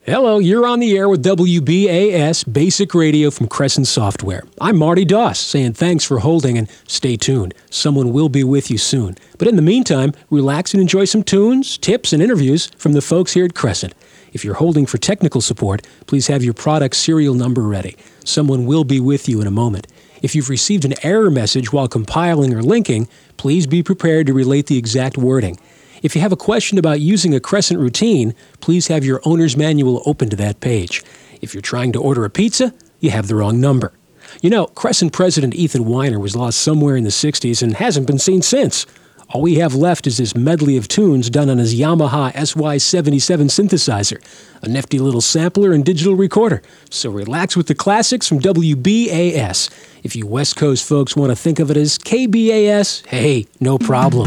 Hello, you're on the air with WBAS Basic Radio from Crescent Software. I'm Marty Doss, saying thanks for holding and stay tuned. Someone will be with you soon. But in the meantime, relax and enjoy some tunes, tips, and interviews from the folks here at Crescent. If you're holding for technical support, please have your product serial number ready. Someone will be with you in a moment. If you've received an error message while compiling or linking, please be prepared to relate the exact wording. If you have a question about using a Crescent routine, please have your owner's manual open to that page. If you're trying to order a pizza, you have the wrong number. You know, Crescent President Ethan Weiner was lost somewhere in the 60s and hasn't been seen since. All we have left is this medley of tunes done on his Yamaha SY-77 synthesizer, a nifty little sampler and digital recorder. So relax with the classics from WBAS. If you West Coast folks want to think of it as KBAS, hey, no problem.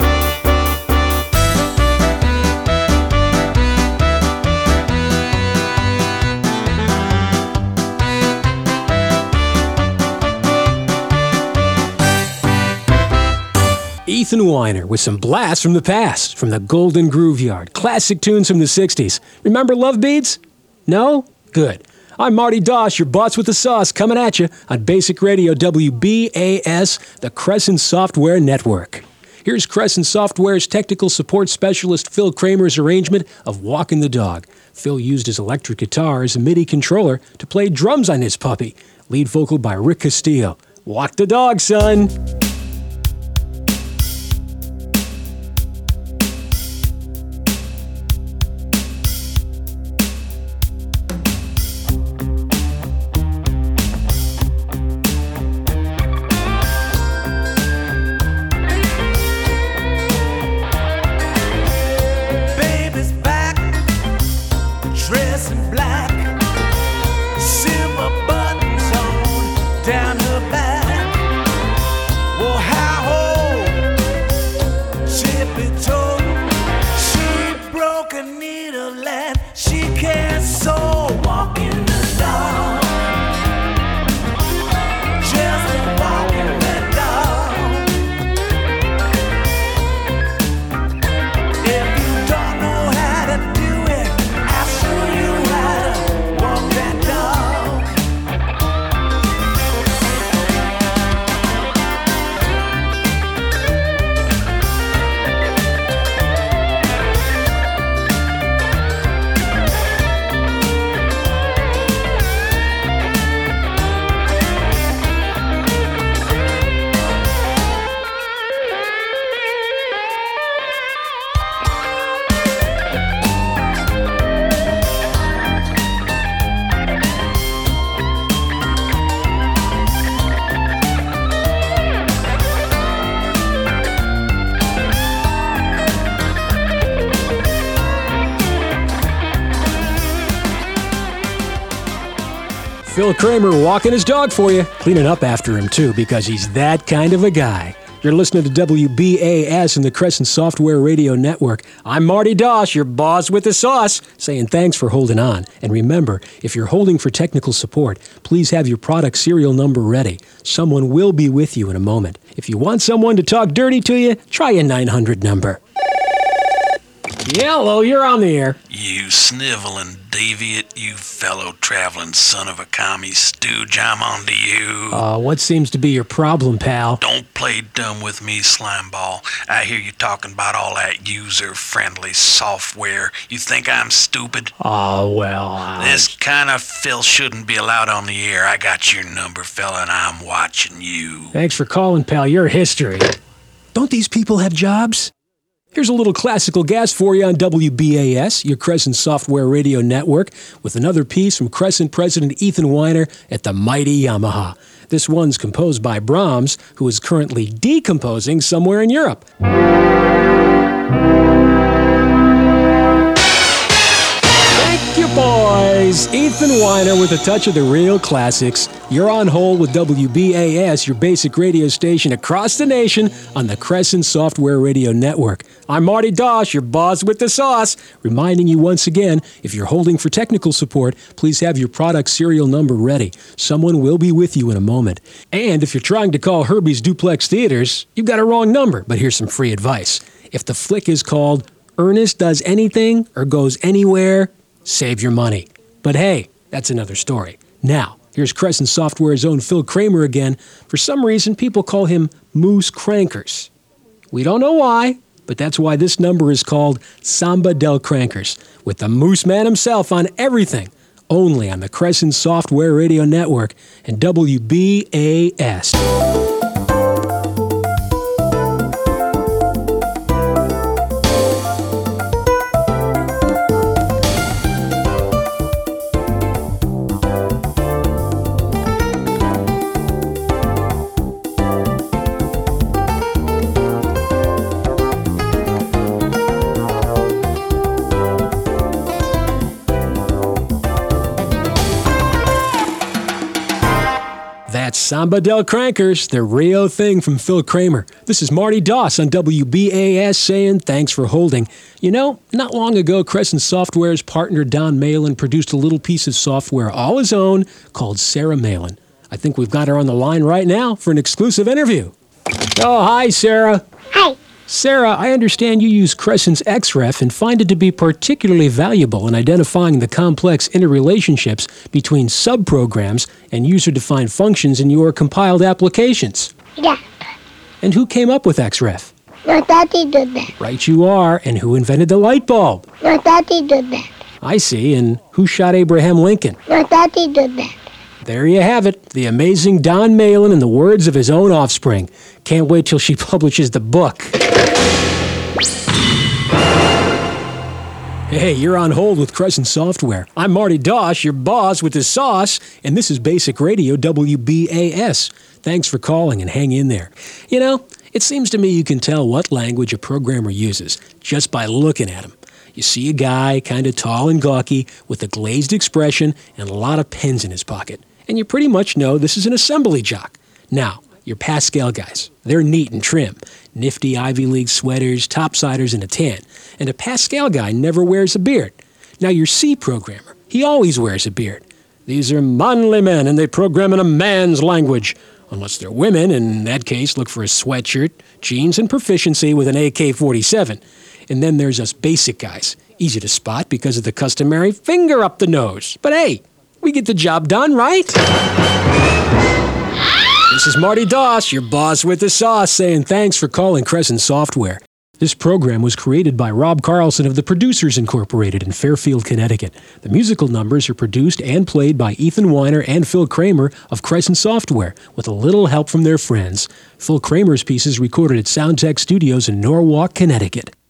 Ethan Weiner with some blasts from the past, from the Golden Groove Yard, classic tunes from the 60s. Remember Love Beads? No? Good. I'm Marty Doss, your boss with the sauce, coming at you on Basic Radio WBAS, the Crescent Software Network. Here's Crescent Software's technical support specialist Phil Kramer's arrangement of Walkin' the Dog. Phil used his electric guitar as a MIDI controller to play drums on his puppy. Lead vocal by Rick Castillo. Walk the dog, son! Phil Kramer walking his dog for you, cleaning up after him too, because he's that kind of a guy. You're listening to WBAS and the Crescent Software Radio Network. I'm Marty Doss, your boss with the sauce, saying thanks for holding on. And remember, if you're holding for technical support, please have your product serial number ready. Someone will be with you in a moment. If you want someone to talk dirty to you, try a 900 number. Hello, you're on the air. You sniveling deviant, you fellow traveling son of a commie stooge, I'm on to you. What seems to be your problem, pal? Don't play dumb with me, slimeball. I hear you talking about all that user-friendly software. You think I'm stupid? This kind of filth shouldn't be allowed on the air. I got your number, fella, and I'm watching you. Thanks for calling, pal. You're history. Don't these people have jobs? Here's a little classical gas for you on WBAS, your Crescent Software Radio Network, with another piece from Crescent President Ethan Weiner at the mighty Yamaha. This one's composed by Brahms, who is currently decomposing somewhere in Europe. Thank you, boys. Ethan Weiner with a touch of the real classics. You're on hold with WBAS, your basic radio station across the nation on the Crescent Software Radio Network. I'm Marty Doss, your boss with the sauce, reminding you once again, if you're holding for technical support, please have your product serial number ready. Someone will be with you in a moment. And if you're trying to call Herbie's Duplex Theaters, you've got a wrong number, but here's some free advice. If the flick is called Ernest Does Anything or Goes Anywhere, save your money. But hey, that's another story. Now, here's Crescent Software's own Phil Kramer again. For some reason, people call him Moose Crankers. We don't know why, but that's why this number is called Samba del Crankers, with the Moose Man himself on everything, only on the Crescent Software Radio Network and WBAS. That's Samba del Crankers, the Rio thing from Phil Kramer. This is Marty Doss on WBAS saying thanks for holding. You know, not long ago, Crescent Software's partner Don Malin produced a little piece of software all his own called Sarah Malin. I think we've got her on the line right now for an exclusive interview. Oh, hi, Sarah. Hi. Sarah, I understand you use Crescent's XREF and find it to be particularly valuable in identifying the complex interrelationships between subprograms and user-defined functions in your compiled applications. Yeah. And who came up with XREF? No, Daddy did that. Right you are. And who invented the light bulb? No, Daddy did that. I see. And who shot Abraham Lincoln? No, Daddy did that. There you have it. The amazing Don Malin in the words of his own offspring. Can't wait till she publishes the book. Hey, you're on hold with Crescent Software. I'm Marty Doss, your boss with the sauce, and this is Basic Radio WBAS. Thanks for calling and hang in there. You know, it seems to me you can tell what language a programmer uses just by looking at him. You see a guy, kind of tall and gawky, with a glazed expression and a lot of pens in his pocket. And you pretty much know this is an assembly jock. Now, your Pascal guys, they're neat and trim. Nifty Ivy League sweaters, topsiders, and a tan. And a Pascal guy never wears a beard. Now, your C programmer, he always wears a beard. These are manly men, and they program in a man's language. Unless they're women, in that case, look for a sweatshirt, jeans, and proficiency with an AK-47. And then there's us basic guys. Easy to spot because of the customary finger up the nose. But hey, we get the job done, right? This is Marty Doss, your boss with the sauce, saying thanks for calling Crescent Software. This program was created by Rob Carlson of the Producers Incorporated in Fairfield, Connecticut. The musical numbers are produced and played by Ethan Weiner and Phil Kramer of Crescent Software, with a little help from their friends. Phil Kramer's pieces recorded at Soundtech Studios in Norwalk, Connecticut.